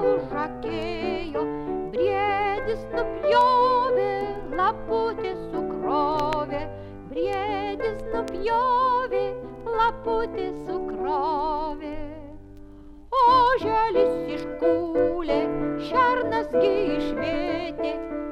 užakėjo, briedis nupjovė, laputė sukrovė, briedis nupjovė, laputė sukrovė. Oželis iškūlė, šernas gi išmėtė,